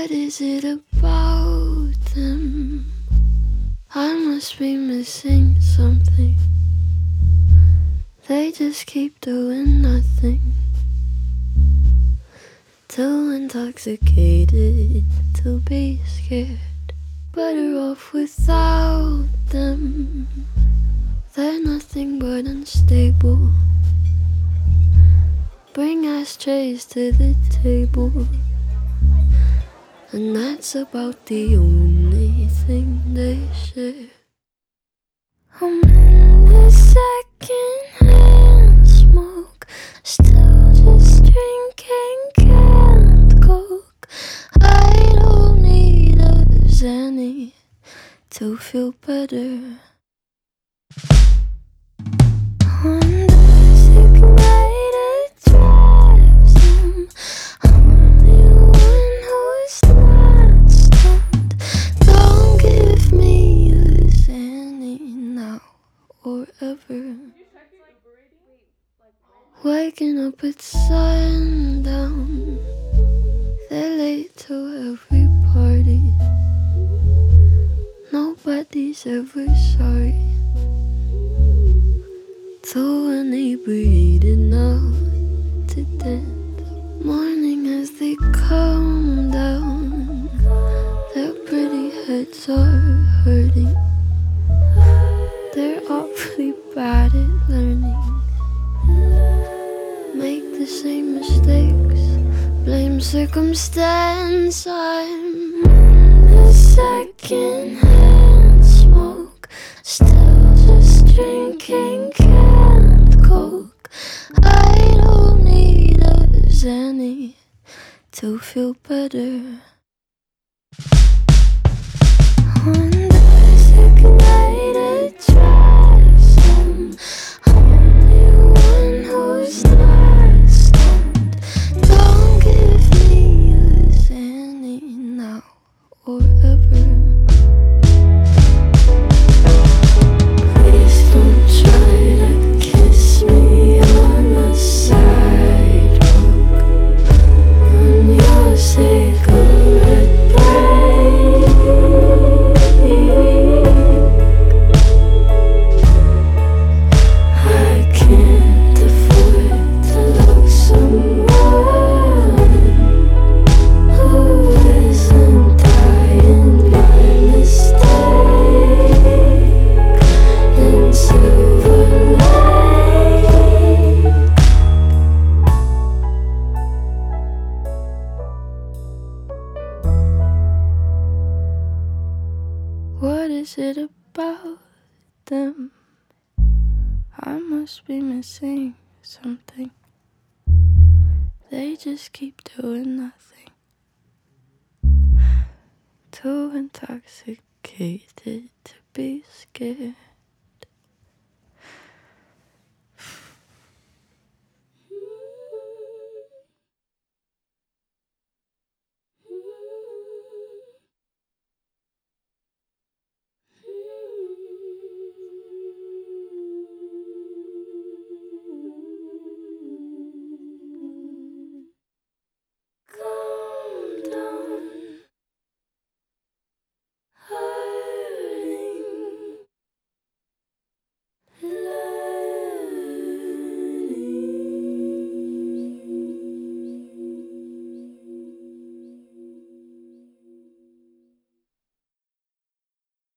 What is it about them? I must be missing something. They just keep doing nothing. Too intoxicated to be scared. Better off without them. They're nothing but unstable. Bring ashtrays to the table, and that's about the only thing they share. I'm in the second-hand smoke, still just drinking canned Coke. I don't need a Xanny to feel better. On the sick night it drives them. I'm the one who's not stoned. Don't give me a Xanny now or ever. Waking up at sundown, they're late to every party. Nobody's ever sorry. Too inebriated now to dance. Morning as they come down, their pretty heads are hurting. They're awfully bad at learning. Make the same mistakes, blame circumstance. I'm in the second-hand smoke, still just drinking canned Coke. I don't need a Xanny to feel better. On the sick night it drives them. I'm the one who's not stoned. Don't give me a Xanny now or ever. Please don't try to kiss me on the sidewalk. On your cigarette break, I can't afford to love someone who isn't dying by mistake in Silver Lake. What is it about them? I must be missing something. They just keep doing nothing. Too intoxicated to be scared.